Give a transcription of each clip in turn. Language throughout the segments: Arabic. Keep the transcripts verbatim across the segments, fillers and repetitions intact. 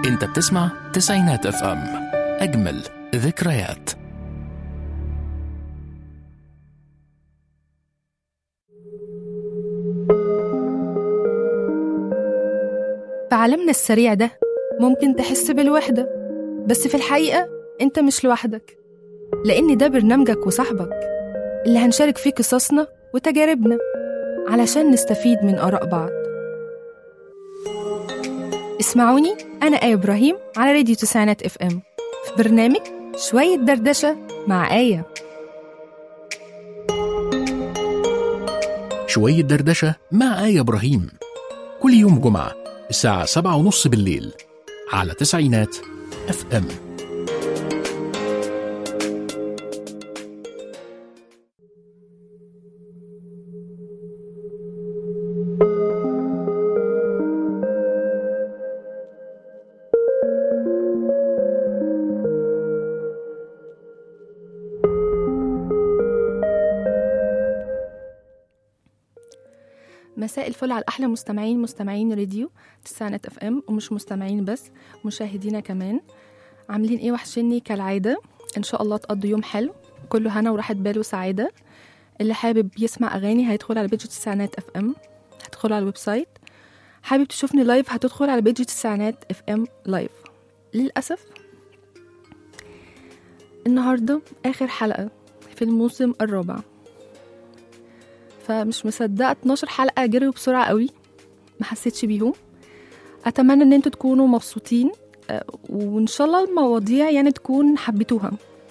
انت بتسمع تسعينات اف ام، اجمل ذكريات. في عالمنا السريع ده ممكن تحس بالوحدة، بس في الحقيقة انت مش لوحدك، لأن ده برنامجك وصاحبك اللي هنشارك فيه قصصنا وتجاربنا علشان نستفيد من آراء بعض. اسمعوني أنا آية إبراهيم على راديو تسعينات اف ام في برنامج شوية دردشة مع آية. شوية دردشة مع آية إبراهيم كل يوم جمعة الساعة سبعة ونص بالليل على تسعينات اف ام. مساء الفل على أحلى مستمعين مستمعين راديو تسعينات اف ام، ومش مستمعين بس، مشاهدينا كمان. عاملين ايه؟ وحشني كالعادة. ان شاء الله تقضوا يوم حلو كله هنا وراحة بال وسعادة. اللي حابب يسمع أغاني هيدخل على بيج تسعينات اف ام، هتدخل على الويب سايت. حابب تشوفني لايف هتدخل على بيج تسعينات اف ام لايف. للأسف النهاردة آخر حلقة في الموسم الرابع، فمش مصدقة اتناشر حلقة جريوا بسرعة قوي، ما حسيتش بيهم. أتمنى ان انتوا تكونوا مبسوطين، وإن شاء الله المواضيع يعني تكون حبيتوها.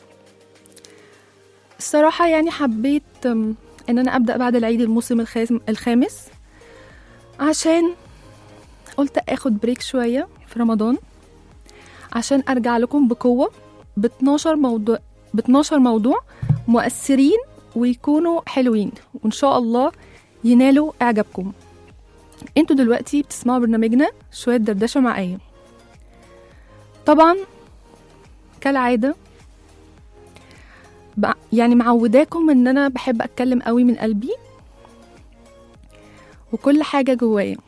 الصراحة يعني حبيت ان انا أبدأ بعد العيد الموسم الخامس، عشان قلت اخد بريك شوية في رمضان عشان ارجع لكم بقوة ب اتناشر موضوع ب اتناشر موضوع مؤثرين ويكونوا حلوين، وإن شاء الله ينالوا إعجابكم. انتوا دلوقتي بتسمعوا برنامجنا شوية دردشة مع آية. طبعا كالعادة يعني معوداكم ان انا بحب اتكلم قوي من قلبي وكل حاجة جوايا.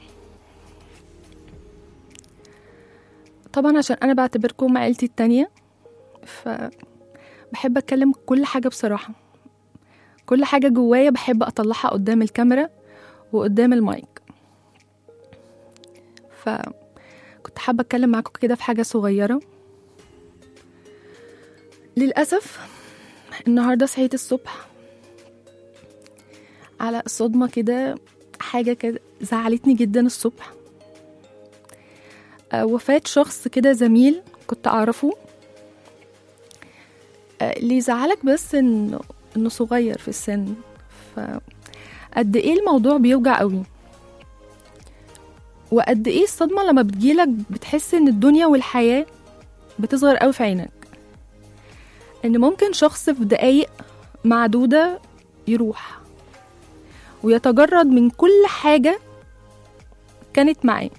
طبعا عشان انا بعتبركم عيلتي التانية، فبحب اتكلم كل حاجة بصراحة، كل حاجة جوايا بحب أطلعها قدام الكاميرا وقدام المايك. فكنت حابة أتكلم معاكم كده في حاجة صغيرة. للأسف النهاردة صحيت الصبح على صدمة كده، حاجة كده زعلتني جدا الصبح. أه وفاة شخص كده زميل كنت أعرفه. أه اللي يزعلك بس إنه انه صغير في السن، فقد ايه الموضوع بيوجع قوي، وقد ايه الصدمة لما بتجيلك بتحس ان الدنيا والحياة بتصغر قوي في عينك، ان ممكن شخص في دقايق معدودة يروح ويتجرد من كل حاجة كانت معاه،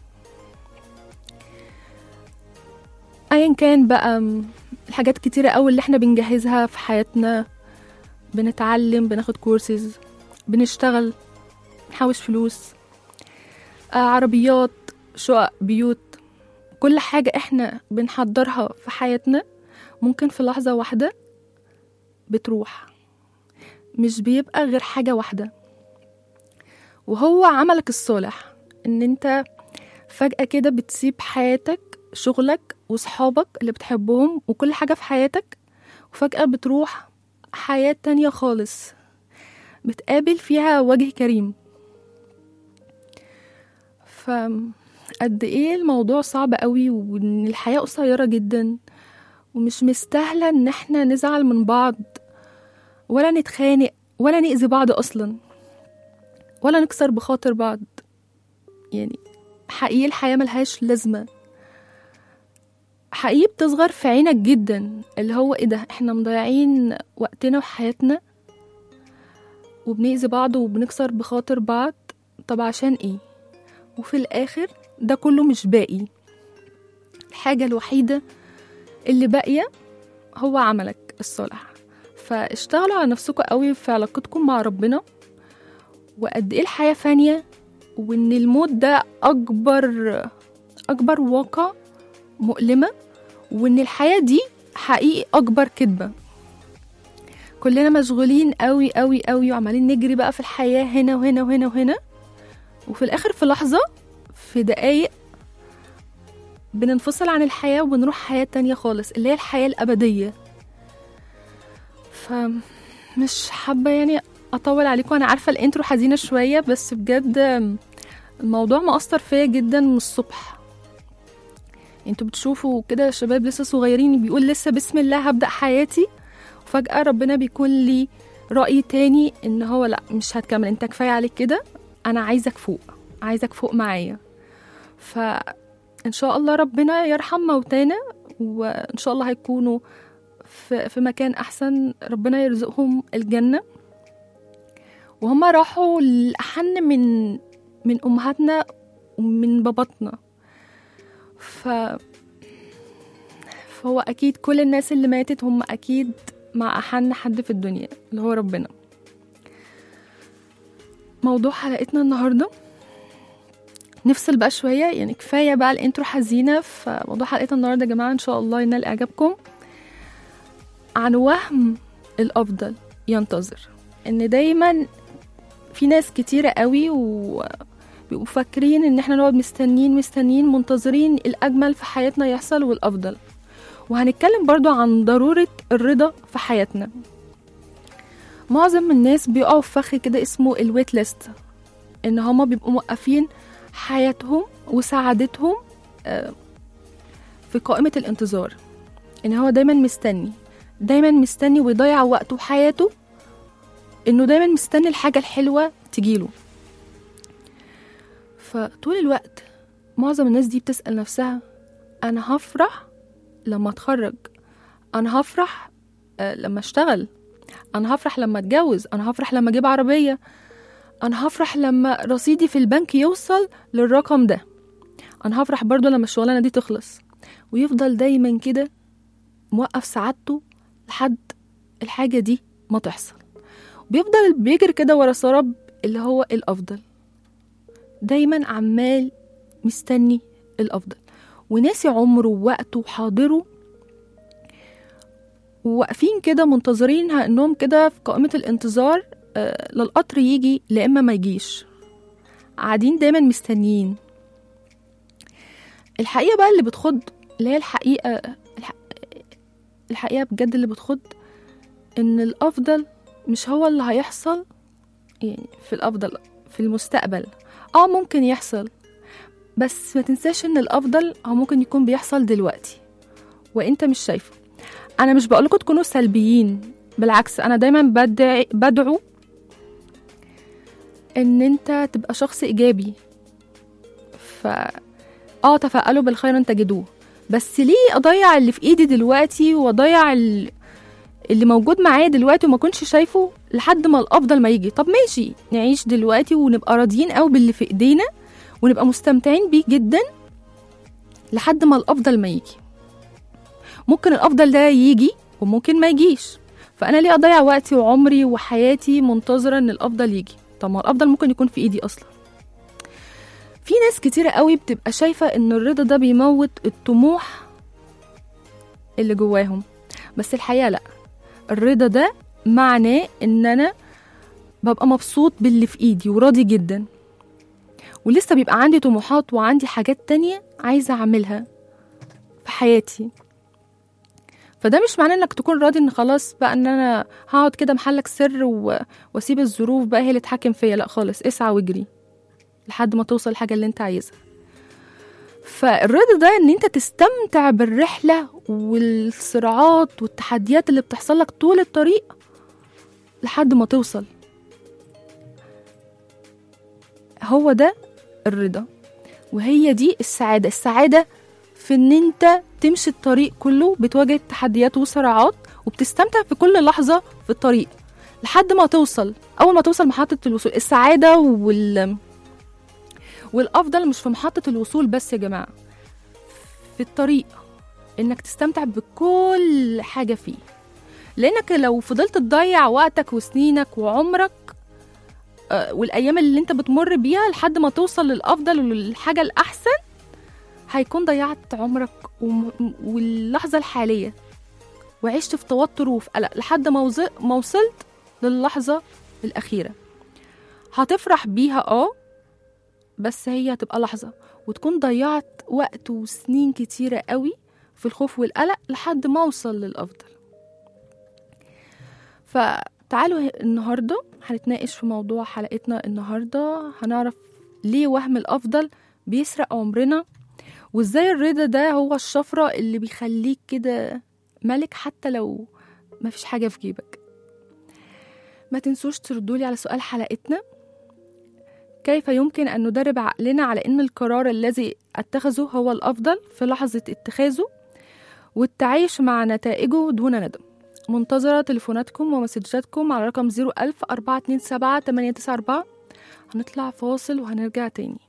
ايا كان بقى. الحاجات كتيرة قوي اللي احنا بنجهزها في حياتنا، بنتعلم، بناخد كورسز، بنشتغل، نحوش فلوس، آه عربيات، شقق، بيوت، كل حاجة احنا بنحضرها في حياتنا ممكن في لحظة واحدة بتروح. مش بيبقى غير حاجة واحدة، وهو عملك الصالح، ان انت فجأة كده بتسيب حياتك، شغلك وصحابك اللي بتحبهم وكل حاجة في حياتك، وفجأة بتروح حياة تانية خالص بتقابل فيها وجه كريم. فقد ايه الموضوع صعب قوي، وان الحياة قصيرة جدا، ومش مستاهلة ان احنا نزعل من بعض ولا نتخانق ولا نأذي بعض اصلا ولا نكسر بخاطر بعض. يعني حقيقي الحياة ملهاش لازمة، حقيقي بتصغر في عينك جدا، اللي هو ايه ده، احنا مضيعين وقتنا وحياتنا وبنأذي بعض وبنكسر بخاطر بعض، طب عشان ايه؟ وفي الاخر ده كله مش باقي. الحاجة الوحيدة اللي باقية هو عملك الصالح. فاشتغلوا على نفسكم قوي في علاقتكم مع ربنا، وقد ايه الحياة فانية، وان الموت ده اكبر اكبر واقع، وان الموت ده اكبر واقع ممكن الواحد يشوفه في حياته. فاشتغلوا على نفسكم قوي في علاقتكم مع ربنا، وقد ايه الحياة فانية، وان الموت ده اكبر اكبر واقع، وان الموت ده اكبر مؤلمة، وإن الحياة دي حقيقي أكبر كذبة. كلنا مشغولين قوي قوي قوي وعمالين نجري بقى في الحياة هنا وهنا وهنا وهنا، وفي الآخر في لحظة في دقايق بننفصل عن الحياة وبنروح حياة تانية خالص اللي هي الحياة الأبدية. فمش حابة يعني أطول عليكم، أنا عارفة الانترو حزينة شوية، بس بجد الموضوع مأثر فيا جدا من الصبح. انتوا بتشوفوا كده شباب لسه صغيرين بيقول لسه بسم الله هبدأ حياتي، وفجأة ربنا بيكون لي رأي تاني ان هو لا مش هتكمل، انت كفاية عليك كده، انا عايزك فوق، عايزك فوق معايا. فإن شاء الله ربنا يرحم موتانا، وإن شاء الله هيكونوا في, في مكان أحسن، ربنا يرزقهم الجنة، وهم راحوا لأحن من من أمهاتنا ومن باباتنا. ف... فهو أكيد كل الناس اللي ماتت هم أكيد مع أحن حد في الدنيا اللي هو ربنا. موضوع حلقتنا النهاردة نفصل بقى شوية، يعني كفاية بقى الانترو حزينة. فموضوع حلقتنا النهاردة يا جماعة إن شاء الله ينال إعجابكم، عن وهم الأفضل ينتظر. إن دايما في ناس كتيرة قوي وبيبقوا فاكرين إن احنا نقعد مستنين مستنين منتظرين الأجمل في حياتنا يحصل والأفضل. وهنتكلم برضو عن ضرورة الرضا في حياتنا. معظم الناس بيقعوا في فخ كده اسمه الويت ليست، إن هما بيبقوا موقفين حياتهم وسعادتهم في قائمة الانتظار، إن هو دايما مستني دايما مستني ويضيع وقته وحياته إنه دايما مستني الحاجة الحلوة تجيله. فطول الوقت معظم الناس دي بتسأل نفسها أنا هفرح لما اتخرج، أنا هفرح لما اشتغل، أنا هفرح لما اتجوز، أنا هفرح لما اجيب عربية، أنا هفرح لما رصيدي في البنك يوصل للرقم ده، أنا هفرح برضو لما الشغلانة دي تخلص. ويفضل دايما كده موقف سعادته لحد الحاجة دي ما تحصل، بيفضل بيجري كده ورا سراب اللي هو الأفضل، دايما عمال مستني الأفضل، وناسي عمره ووقته وحاضره، وواقفين كده منتظرين انهم كده في قائمة الانتظار آه للقطر يجي لإما ما يجيش، قاعدين دايما مستنيين. الحقيقة بقى اللي بتخض، اللي هي الحقيقة الحقيقة بجد اللي بتخض، ان الأفضل مش هو اللي هيحصل. يعني في الأفضل في المستقبل اه ممكن يحصل، بس ما تنساش ان الأفضل هو ممكن يكون بيحصل دلوقتي وانت مش شايفه. انا مش بقولكم تكونوا سلبيين، بالعكس انا دايما بدعي بدعو ان انت تبقى شخص ايجابي. ف اه تفائلوا بالخير ان تجدوه، بس ليه اضيع اللي في ايدي دلوقتي واضيع اللي موجود معايا دلوقتي وما كنتش شايفه لحد ما الافضل ما يجي؟ طب ماشي نعيش دلوقتي ونبقى راضيين قوي باللي في ايدينا ونبقى مستمتعين بيه جدا لحد ما الافضل ما يجي. ممكن الافضل ده يجي وممكن ما يجيش، فانا ليه اضيع وقتي وعمري وحياتي منتظره ان الافضل يجي؟ طب ما الافضل ممكن يكون في ايدي اصلا. في ناس كتيره قوي بتبقى شايفه ان الرضا ده بيموت الطموح اللي جواهم، بس الحقيقه لا، الرضا ده معناه ان انا ببقى مبسوط باللي في ايدي وراضي جدا، ولسه بيبقى عندي طموحات وعندي حاجات تانية عايزه اعملها في حياتي. فده مش معناه انك تكون راضي ان خلاص بقى ان انا هقعد كده محلك سر و... واسيب الظروف بقى هي اللي تحكم فيا. لا خالص، اسعى واجري لحد ما توصل الحاجه اللي انت عايزها. فالرضا ده ان انت تستمتع بالرحله والصراعات والتحديات اللي بتحصل لك طول الطريق لحد ما توصل. هو ده الرضا، وهي دي السعاده. السعاده في ان انت تمشي الطريق كله بتواجه تحديات وصراعات وبتستمتع في كل لحظة في الطريق لحد ما توصل. أول ما توصل محطة الوصول، السعادة وال... والأفضل مش في محطة الوصول بس يا جماعة، في الطريق إنك تستمتع بكل حاجة فيه. لأنك لو فضلت تضيع وقتك وسنينك وعمرك والأيام اللي انت بتمر بيها لحد ما توصل للأفضل وللحاجة الأحسن، هيكون ضيعت عمرك وم... واللحظة الحالية، وعشت في توتر وفي قلق لحد ما وز... ما وصلت للحظة الأخيرة. هتفرح بيها اه بس هي هتبقى لحظة، وتكون ضيعت وقت وسنين كتيرة قوي في الخوف والقلق لحد ما اوصل للأفضل. فتعالوا النهاردة هنتناقش في موضوع حلقتنا النهاردة، هنعرف ليه وهم الأفضل بيسرق عمرنا، وازاي الرضا ده هو الشفرة اللي بيخليك كده ملك حتى لو ما فيش حاجة في جيبك. ما تنسوش تردولي على سؤال حلقتنا: كيف يمكن أن ندرب عقلنا على أن القرار الذي اتخذه هو الأفضل في لحظة اتخاذه، والتعايش مع نتائجه دون ندم؟ منتظرة تليفوناتكم ومسجاتكم على رقم زيرو ألف أربعة اتنين سبعة تمانية تسعة أربعة. هنطلع فاصل وهنرجع تاني.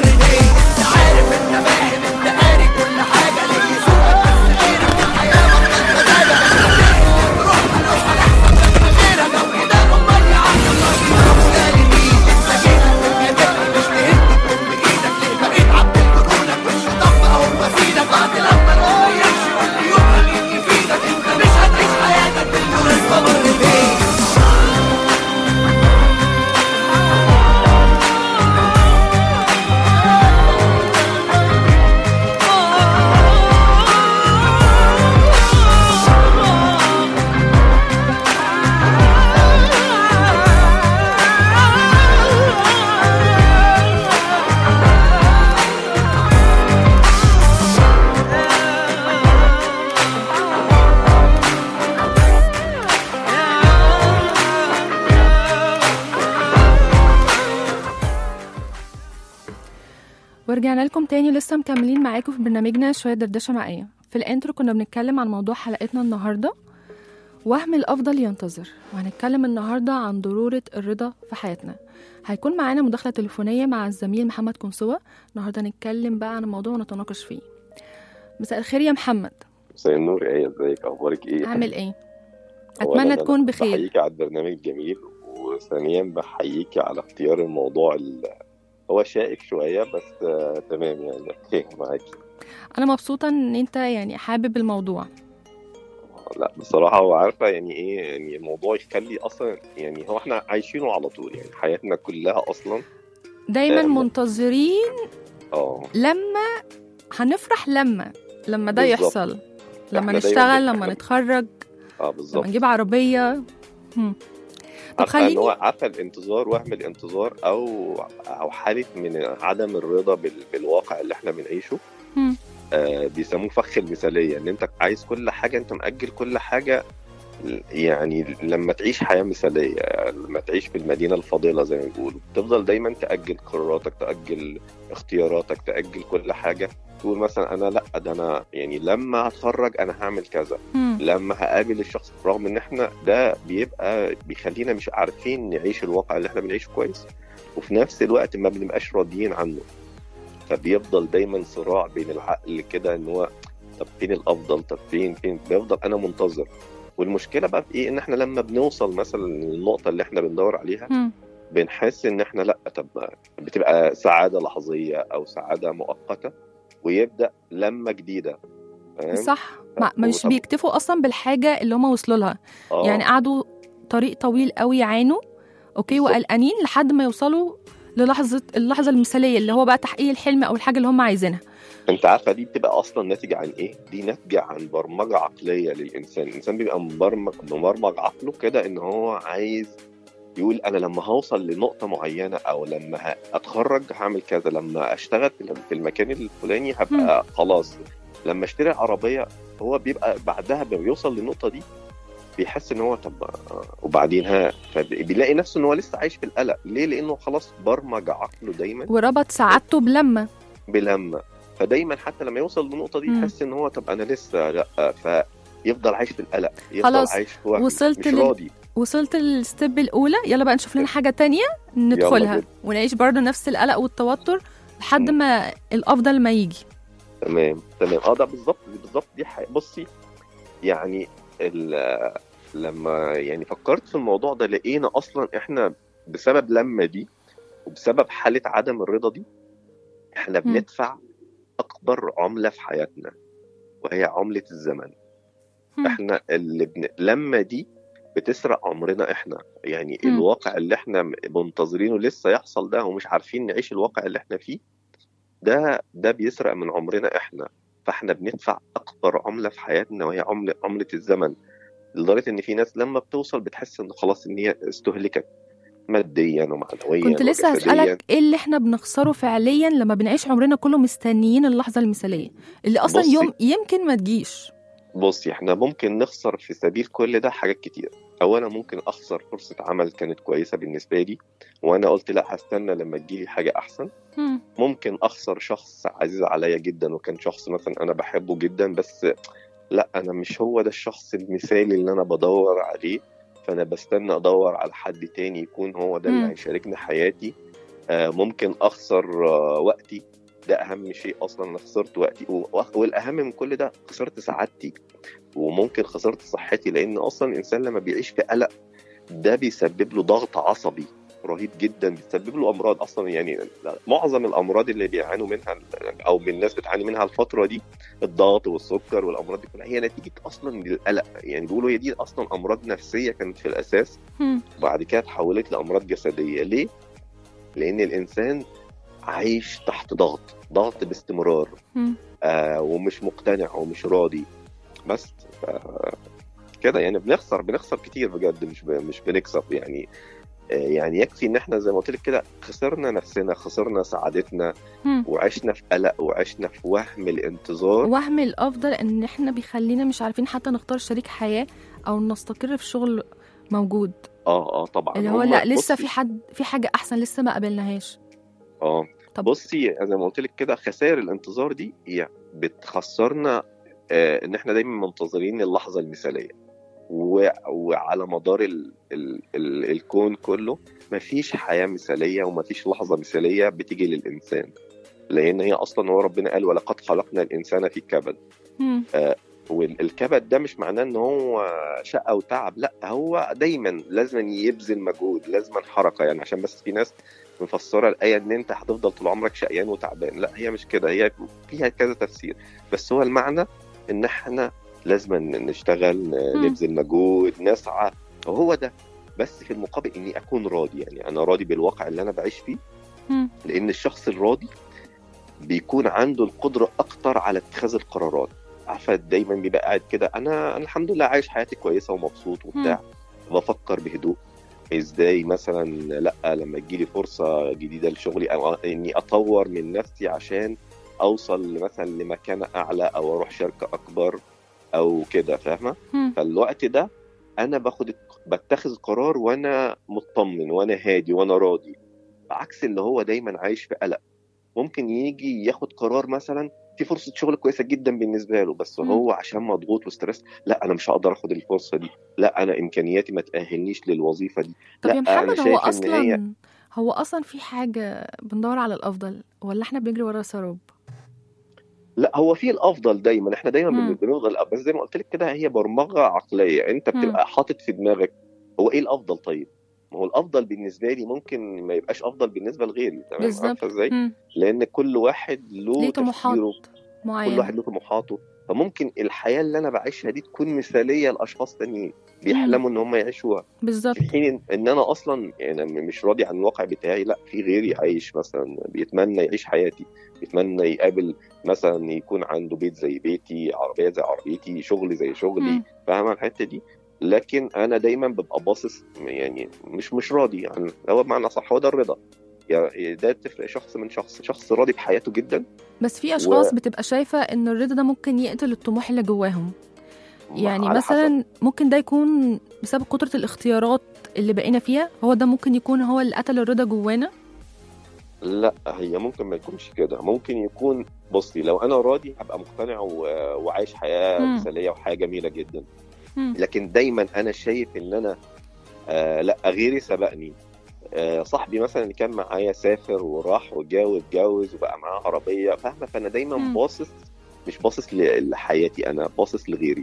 عارف انت فاهم انت قاري كل حاجة ليه سوقك بس غيرك في الحياة ورجعنا لكم تاني، لسه مكملين معاكم في برنامجنا شوية دردشة معايا. في الانترو كنا بنتكلم عن موضوع حلقتنا النهاردة، وهم الأفضل ينتظر، وهنتكلم النهاردة عن ضرورة الرضا في حياتنا. هيكون معانا مداخلة تليفونية مع الزميل محمد كنسوة. النهاردة هنتكلم بقى عن الموضوع ونتناقش فيه. مساء الخير يا محمد. مساء النور. ايه ازيك؟ اخبارك ايه؟ عامل ايه؟ اتمنى تكون بخير. بحييك على البرنامج الجميل، وثانيا بحييك على اختيار الموضوع اللي هو شائك شويه بس آه، تمام يعني خير معاكي. انا مبسوطة ان انت يعني حابب الموضوع. لا بصراحه هو عارفه يعني ايه، يعني الموضوع يخلي اصلا يعني هو احنا عايشينه على طول، يعني حياتنا كلها اصلا دايما آه، منتظرين اه لما هنفرح، لما لما ده بالظبط. يحصل، لما إحنا دايماً نشتغل، لما بنتكلم. نتخرج، اه لما بالظبط. نجيب عربية. هم. طب عارفه ان خليني هو عارفه الانتظار، وهم الانتظار او او حاله من عدم الرضا بال- بالواقع اللي احنا بنعيشه. هم. آه بيسموه فخ المثالية، ان انت عايز كل حاجة، انت مأجل كل حاجة. يعني لما تعيش حياة مثالية، يعني لما تعيش في المدينة الفاضلة زي ما بيقولوا، تفضل دايما تأجل قراراتك، تأجل اختياراتك، تأجل كل حاجة. تقول مثلا انا لا ده انا يعني لما هتخرج انا هعمل كذا، هم. لما هقابل الشخص، رغم ان احنا ده بيبقى بيخلينا مش عارفين نعيش الواقع اللي احنا بنعيشه كويس، وفي نفس الوقت ما بنبقاش راضيين عنه. فبيفضل دايما صراع بين العقل كده، ان هو طب فين الافضل، طب فين فين بيفضل انا منتظر. والمشكله بقى في ايه؟ ان احنا لما بنوصل مثلا للنقطه اللي احنا بندور عليها، هم. بنحس ان احنا لا، طب بتبقى سعاده لحظيه او سعاده مؤقته، ويبدا لما جديده. فاهم؟ صح. ما مش طب بيكتفوا اصلا بالحاجة اللي هم وصلوا لها. اه يعني قعدوا طريق طويل قوي يعانوا، اوكي، بالظبط. وقلقانين لحد ما يوصلوا للحظة اللحظة المثالية اللي هو بقى تحقيق الحلم او الحاجة اللي هم عايزينها. انت عارفه دي بتبقى اصلا ناتجه عن ايه؟ دي ناتجه عن برمجه عقليه للانسان. الانسان بيبقى مبرمج مبرمج عقله كده، ان هو عايز يقول انا لما هوصل لنقطه معينه، او لما ه- اتخرج هعمل كذا، لما اشتغل في في المكان الفلاني هبقى خلاص، لما اشتري عربيه. هو بيبقى بعدها بيوصل للنقطه دي، بيحس ان هو طب آه، وبعدين ها، فبيلاقي نفسه ان هو لسه عايش في القلق. ليه؟ لانه خلاص برمج عقله دايما وربط سعادته بلما. بلما. فدايما حتى لما يوصل للنقطه دي مم. يحس ان هو طب انا لسه لا، فيفضل عايش في القلق، يفضل خلاص، عايش في وهم، وصلت مش لل- راضي. وصلت للستيب الأولى، يلا بقى نشوف لنا حاجة تانية ندخلها جدا. ونعيش برضه نفس القلق والتوتر لحد مم. ما الأفضل ما يجي. تمام تمام. اه ده بالظبط بالظبط دي حقيقة. بصي يعني ال- لما يعني فكرت في الموضوع ده، لقينا اصلا احنا بسبب لما دي، وبسبب حالة عدم الرضا دي، احنا مم. بندفع اكبر عملة في حياتنا، وهي عملة الزمن. مم. احنا اللي بن... لما دي بتسرق عمرنا احنا، يعني مم. الواقع اللي احنا منتظرينه لسه يحصل ده، ومش عارفين نعيش الواقع اللي احنا فيه ده، ده بيسرق من عمرنا احنا. فاحنا بندفع اكبر عملة في حياتنا، وهي عملة عملة الزمن. لدرجة ان في ناس لما بتوصل بتحس ان خلاص ان هي استهلكت ماديا ومعنويا كنت لسه وجسديا. هسألك ايه اللي احنا بنخسره فعليا لما بنعيش عمرنا كله مستنيين اللحظة المثالية اللي أصلا بصي. يوم يمكن ما تجيش. بصي احنا ممكن نخسر في سبيل كل ده حاجات كتير. اولا ممكن اخسر فرصة عمل كانت كويسة بالنسبة لي، وانا قلت لا هستنى لما تجيلي حاجة احسن. مم. ممكن اخسر شخص عزيز عليا جدا، وكان شخص مثلا انا بحبه جدا، بس لا انا مش هو ده الشخص المثالي اللي انا بدور عليه، فانا بستنى ادور على حد تاني يكون هو ده اللي مم. هيشاركني حياتي. آه ممكن اخسر آه وقتي، ده اهم شيء اصلا. انا خسرت وقتي، و- والاهم من كل ده خسرت سعادتي، وممكن خسرت صحتي. لان اصلا الانسان لما بيعيش في قلق ده بيسبب له ضغط عصبي رهيب جدا، بتسبب له امراض اصلا. يعني معظم الامراض اللي بيعانوا منها او من الناس بتعاني منها الفتره دي، الضغط والسكر والامراض دي كلها، هي نتيجه اصلا للقلق. يعني بيقولوا هي دي اصلا امراض نفسيه كانت في الاساس، مم. وبعد كده اتحولت لامراض جسديه. ليه؟ لان الانسان عايش تحت ضغط ضغط باستمرار، مم. آه ومش مقتنع ومش راضي. بس كده يعني بنخسر بنخسر كتير بجد، مش ب... مش بنكسب يعني. يعني يكفي ان احنا زي ما قلت لك كده خسرنا نفسنا، خسرنا سعادتنا، مم. وعشنا في قلق، وعشنا في وهم الانتظار. وهم الافضل ان احنا بيخلينا مش عارفين حتى نختار شريك حياة او نستقر في شغل موجود، اه اه طبعا اللي هو هم- لا لسه بصي، في حد في حاجة احسن لسه ما قابلناهاش. اه طب بصي زي ما قلت لك كده، خسائر الانتظار دي هي بتخسرنا، آه، ان احنا دايما منتظرين اللحظه المثاليه، و- وعلى مدار ال ال ال الكون كله مفيش حياه مثاليه ومفيش لحظه مثاليه بتيجي للانسان، لان هي اصلا هو ربنا قال ولقد خلقنا الانسان في كبد. مم. آه، والكبد ده مش معناه ان هو شقه وتعب، لا هو دايما لازم يبذل مجهود، لازم حركه، يعني عشان بس في ناس مفسره الايه ان انت هتفضل طول عمرك شقيان وتعبان، لا هي مش كده، هي فيها كذا تفسير، بس هو المعنى ان احنا لازم نشتغل، مم. نبذل مجهود، نسعى، وهو ده. بس في المقابل اني اكون راضي، يعني انا راضي بالواقع اللي انا بعيش فيه، مم. لان الشخص الراضي بيكون عنده القدرة أكتر على اتخاذ القرارات. عارفة دايما بيبقى قاعد كده، أنا أنا الحمد لله عايش حياتي كويسة ومبسوط مم. وبتاع، بفكر بهدوء إزاي مثلا لأ لما تجيلي فرصة جديدة لشغلي أو إني أطور من نفسي عشان أوصل مثلا لمكانة أعلى أو أروح شركة أكبر أو كده، فاهمة؟ مم. فالوقت ده أنا باخد بتخذ قرار وأنا مطمن وأنا هادي وأنا راضي، عكس اللي هو دايما عايش في قلق. ممكن يجي ياخد قرار مثلا في فرصة شغل كويسة جدا بالنسبة له، بس مم. هو عشان مضغوط وستريس، لا أنا مش هقدر أخد الفرصة دي، لا أنا إمكانياتي ما تأهلنيش للوظيفة دي، طب يا لا أنا محمد، هو شايف إن هي. اصلا هو اصلا في حاجة بندور على الافضل ولا احنا بنجري ورا سراب؟ لا هو في الأفضل دايما، إحنا دايما بن- مم. بنفضل، بس زي ما قلت لك كده هي برمجة عقلية، أنت مم. بتبقى حاطط في دماغك هو إيه الأفضل. طيب ما هو الأفضل بالنسبة لي ممكن ما يبقاش أفضل بالنسبة لغيري، تمام؟ عارفة بالظبط. إزاي؟ مم. لأن كل واحد له ليه طموحات تفكيره، كل معينة. واحد له طموحاته، فممكن الحياة اللي أنا بعيشها دي تكون مثالية لأشخاص تانيين مم. بيحلموا إن هم يعيشوها، في بالظبط. حين إن أنا أصلا يعني مش راضي عن الواقع بتاعي، لا في غيري عايش مثلا بيتمنى يعيش حياتي، بيتمنى يقابل مثلا يكون عنده بيت زي بيتي، عربية زي عربيتي، شغل زي شغلي، مم. فاهمة الحتة دي؟ لكن أنا دايما ببقى باصص، يعني مش مش راضي، يعني هو بمعنى صح هو ده الرضا، يعني ده تفرق شخص من شخص، شخص راضي بحياته جدا. بس في اشخاص بتبقى شايفة ان الرضا ده ممكن يقتل الطموح اللي جواهم. يعني وعلى حسب، مثلا ممكن ده يكون بسبب كترة الاختيارات اللي بقينا فيها، هو ده ممكن يكون هو اللي قتل الرضا جوانا. لا هي ممكن ما يكونش كده، ممكن يكون، بصي لو انا راضي هبقى مقتنع و- وعايش حياة مم. مثالية وحياة جميلة جدا، مم. لكن دايما انا شايف ان انا آه لا غيري سبقني، آه صاحبي مثلا اللي كان معايا سافر وراح وجاوز اتجوز وبقى معاه عربية، فاهمة؟ فانا دايما مم. باصص، مش باصص ل- لحياتي، انا باصص لغيري.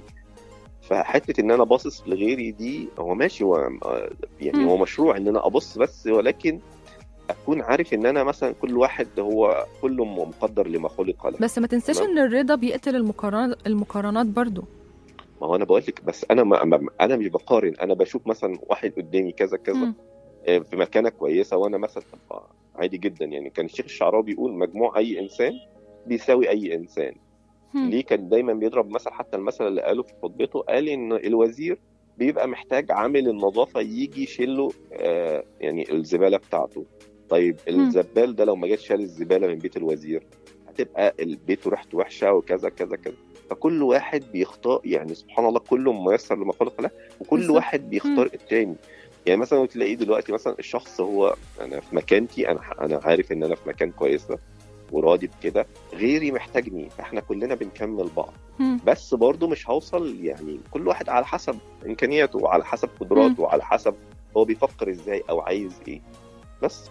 فحتة ان انا باصص لغيري دي هو ماشي، هو آه، يعني مم. هو مشروع ان انا ابص، بس ولكن اكون عارف ان انا مثلا كل واحد هو كل مقدر لما خلق له. بس ما تنساش تمام، ان الرضا بيقتل المقارنات المقارنات برضو. ما هو انا بقول لك، بس انا ما ما- انا مش بقارن، انا بشوف مثلا واحد قدامي كذا كذا مم. آه، في مكانه كويسه، وانا مثلا آه، عادي جدا، يعني كان الشيخ الشعراوي بيقول مجموع اي انسان بيساوي اي انسان. مم. ليه كان دايما بيضرب مثل، حتى المثل اللي قاله في خطبته، قال ان الوزير بيبقى محتاج عامل النظافه يجي يشيل له آه، يعني الزباله بتاعته. طيب مم. الزبال ده لو ما جاش شال الزباله من بيت الوزير هتبقى البيت ريحته وحشه وكذا كذا كذا. فكل واحد بيختار، يعني سبحان الله كل ميسر لما خلق له، وكل بالظبط. واحد بيختار مم. التاني. يعني مثلا تلاقيه دلوقتي مثلا الشخص هو انا في مكانتي، انا انا عارف ان انا في مكان كويس وراضي بكده، غيري محتاجني، احنا كلنا بنكمل بعض. مم. بس برضو مش هوصل، يعني كل واحد على حسب امكانياته وعلى حسب مم. قدراته وعلى حسب هو بيفكر ازاي او عايز ايه. بس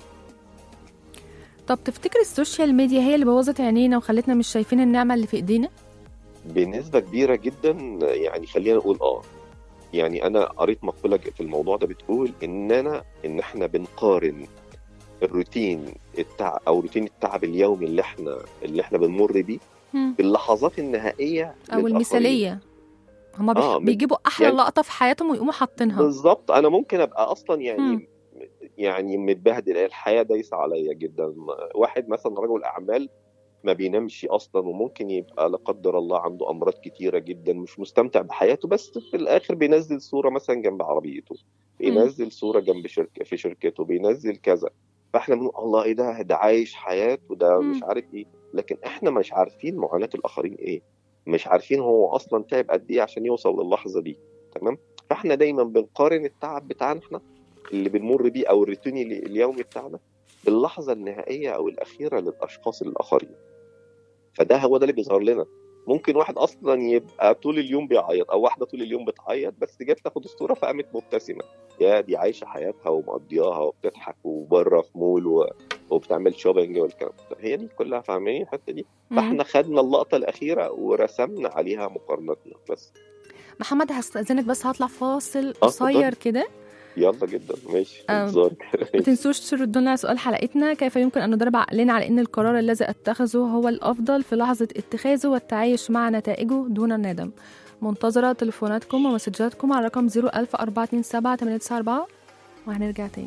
طب تفتكر السوشيال ميديا هي اللي بوظت عينينا وخلتنا مش شايفين النعمة اللي في ايدينا؟ بنسبة كبيرة جدا، يعني خلينا نقول اه، يعني انا قريت مقولة في الموضوع ده بتقول اننا ان احنا بنقارن الروتين التعب او روتين التعب اليومي اللي احنا اللي احنا بنمر بيه مم. باللحظات النهائية او للآخرين. المثالية. هما بيح... اه من بيجيبوا احلى يعني لقطة في حياتهم ويقوموا حاطينها. بالظبط، انا ممكن ابقى اصلا مم. يعني يعني متبهدل، الحياه دايسه عليا جدا. واحد مثلا رجل اعمال ما بينامش اصلا، وممكن يبقى لا قدر الله عنده امراض كتيره جدا، مش مستمتع بحياته، بس في الاخر بينزل صوره مثلا جنب عربيته، مم. بينزل صوره جنب شركه في شركته، بينزل كذا، فاحنا بنقول الله ايه ده، ده عايش حياته، ده مش مم. عارف ايه، لكن احنا مش عارفين معاناه الاخرين ايه، مش عارفين هو اصلا تعب قد ايه عشان يوصل للحظه دي. تمام، فاحنا دايما بنقارن التعب بتاعنا احنا اللي بنمر بيه او الروتين اليومي بتاعنا باللحظة النهائية أو الأخيرة للأشخاص الآخرين. فده هو ده اللي بيظهر لنا. ممكن واحد أصلا يبقى طول اليوم بيعيط، أو واحدة طول اليوم بتعيط، بس جت تاخد الصورة فقامت مبتسمة، يا دي عايشة حياتها ومقضياها وبتضحك وبره في مول و... وبتعمل شوبينج والكلام ده. هي دي كلها، فاهمين الحتة دي؟ فاحنا خدنا اللقطة الأخيرة ورسمنا عليها مقارنتنا بس. محمد هستأذنك بس هطلع فاصل قصير كده. يلا جدا ماشي. ما تنسوش تردوا لنا على سؤال حلقتنا: كيف يمكن أن ندرب عقلنا على أن القرار الذي أتخذه هو الأفضل في لحظة اتخاذه والتعايش مع نتائجه دون الندم. منتظرة تليفوناتكم ومسجاتكم على رقم صفر ألف أربعة اتنين سبعة تمانية تسعة أربعة، وهنرجع تاني.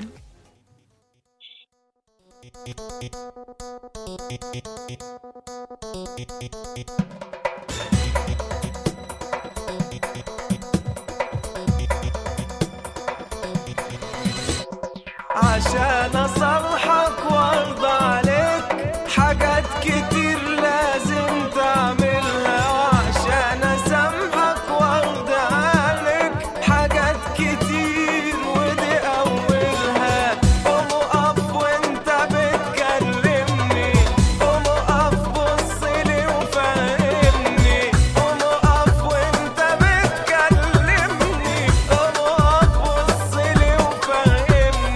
عشان أصلحك وارضى عليك حاجات كتير لازم تعملها، وعشان أسامحك وارضى عليك حاجات كتير ودي أولها. قوم وقف وانت بتكلمني، قوم وقف بصلي وفهمني، قوم وقف وانت بتكلمني، قوم وقف بصلي وفهمني.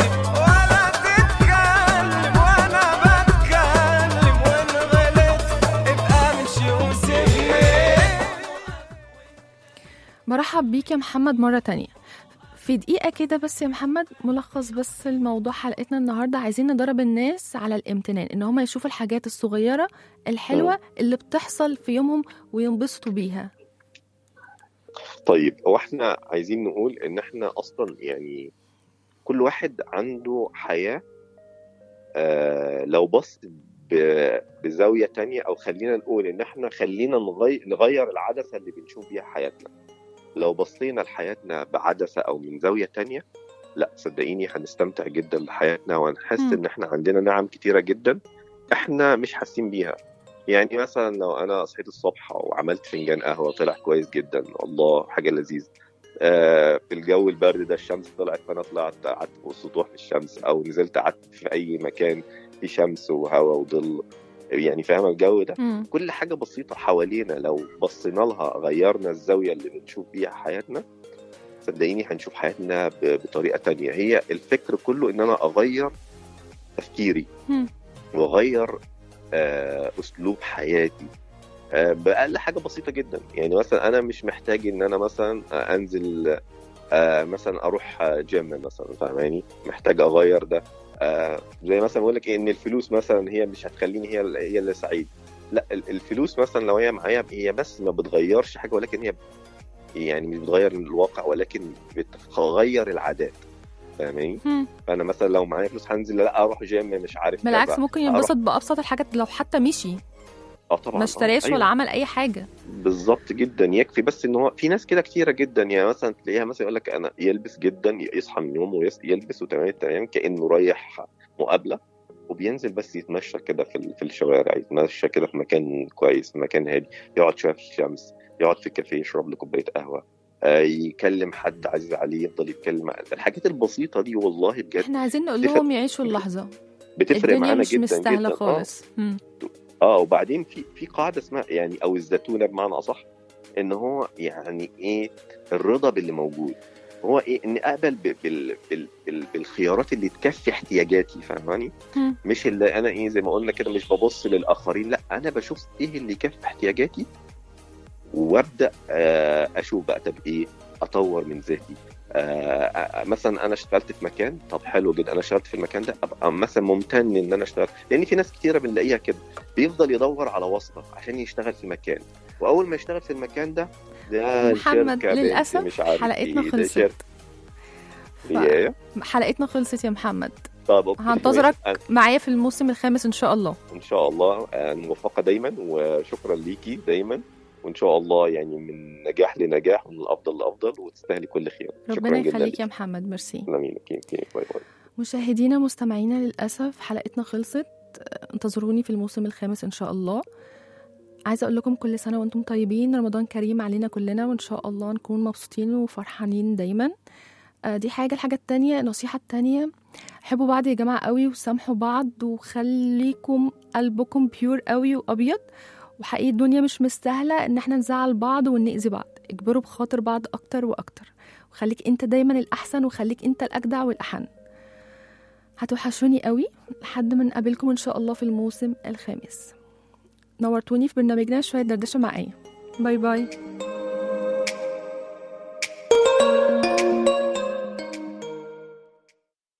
برحب بيك يا محمد مرة تانية. في دقيقة كده بس يا محمد، ملخص بس الموضوع حلقتنا النهاردة. عايزين ندرب الناس على الامتنان، ان هم يشوفوا الحاجات الصغيرة الحلوة اللي بتحصل في يومهم وينبسطوا بيها. طيب، هو احنا عايزين نقول ان احنا اصلا يعني كل واحد عنده حياة. آه لو بص بزاوية تانية، او خلينا نقول ان احنا خلينا نغير, نغير العدسة اللي بنشوف بيها حياتنا. لو بصينا لحياتنا بعدسة او من زاوية تانية، لا صدقيني هنستمتع جدا بحياتنا، وهنحس م. ان احنا عندنا نعم كتيرة جدا احنا مش حاسين بيها. يعني مثلا لو انا صحيت الصبح وعملت فنجان قهوة طلع كويس جدا، الله حاجة لذيذة. آه في الجو البرد ده الشمس طلعت، فانا طلعت قعدت فوق السطوح في الشمس، او نزلت قعدت في اي مكان في شمس وهواء وظل، يعني فاهمة الجو ده. م. كل حاجة بسيطة حوالينا لو بصينا لها غيرنا الزاوية اللي بنشوف بيها حياتنا، صدقيني هنشوف حياتنا بطريقة تانية. هي الفكر كله ان انا اغير تفكيري م. واغير آه اسلوب حياتي آه بأقل حاجة بسيطة جدا. يعني مثلا انا مش محتاج ان انا مثلا انزل آه مثلا اروح جيم مثلا، فاهماني؟ محتاج اغير ده. آه زي مثلا بقول لك إيه، ان الفلوس مثلا هي مش هتخليني هي هي اللي سعيد. لا، الفلوس مثلا لو هي معايا هي بس ما بتغيرش حاجه، ولكن هي يعني مش بتغير الواقع، ولكن بتغير العادات، فاهماني؟ فانا مثلا لو معايا فلوس هنزل لا اروح جيم مش عارف، بالعكس ممكن ينبسط بابسط الحاجات لو حتى مشي. اه طبعا ما اشتراش أيوة. ولا عمل اي حاجه. بالظبط جدا، يكفي بس ان هو في ناس كده كتيره جدا. يعني مثلا تلاقيها مثلا يقول لك انا يلبس جدا، يصحى من يومه ويلبس وتمام تمام كانه رايح مقابله، وبينزل بس يتمشى كده في في الشوارع، يتمشى كده في مكان كويس، في مكان هادي، يقعد شويه في الشمس، يقعد في كافيه يشرب له كوبايه قهوه، آه يكلم حد عزيز عليه، يفضل يتكلم. الحاجات البسيطه دي والله بجد احنا عايزين نقول لهم يعيشوا اللحظه، بتفرق معانا جدا جدا جدا خالص. اه, آه وبعدين في في قاعده اسمها يعني او الزتونه بمعنى اصح، ان هو يعني ايه الرضا باللي موجود. هو ايه ان اقبل بال بال بال بالخيارات اللي تكفي احتياجاتي، فاهماني؟ مش اللي انا ايه زي ما قلنا كده مش ببص للاخرين، لا انا بشوف ايه اللي يكفي احتياجاتي، وابدا آه اشوف بقى طب ايه اطور من ذاتي. آه مثلا انا اشتغلت في مكان، طب حلو جدا انا اشتغلت في المكان ده، ابقى مثلا ممتن ان انا اشتغلت. لان في ناس كتيره بنلاقيها كده بيفضل يدور على واسطه عشان يشتغل في مكان، واول ما يشتغل في المكان ده ده محمد للاسف مش حلقتنا إيه خلصت. ف... حلقتنا خلصت يا محمد. طب اوكي، هنتظرك معايا في الموسم الخامس ان شاء الله. ان شاء الله موفقه دايما، وشكرا ليكي دايما، وان شاء الله يعني من نجاح لنجاح ومن الافضل لافضل، وتستاهلي كل خير. ربنا يخليك يا محمد، ميرسي. باي باي. مشاهدينا مستمعينا للاسف حلقتنا خلصت، انتظروني في الموسم الخامس ان شاء الله. عايزه اقول لكم كل سنه وانتم طيبين، رمضان كريم علينا كلنا، وان شاء الله نكون مبسوطين وفرحانين دايما. دي حاجه. الحاجه التانية، النصيحه التانية، حبوا بعض يا جماعة قوي، وسامحوا بعض، وخليكم قلبكم بيور قوي وأبيض. وحقيقي الدنيا مش مستاهلة ان احنا نزعل بعض ونأذي بعض. اجبروا بخاطر بعض اكتر واكتر، وخليك انت دايما الأحسن، وخليك انت الأجدع والأحن. هتوحشوني قوي لحد ما نقابلكم ان شاء الله في الموسم الخامس. نورتوني في برنامجنا شوية دردشة مع آية. باي باي.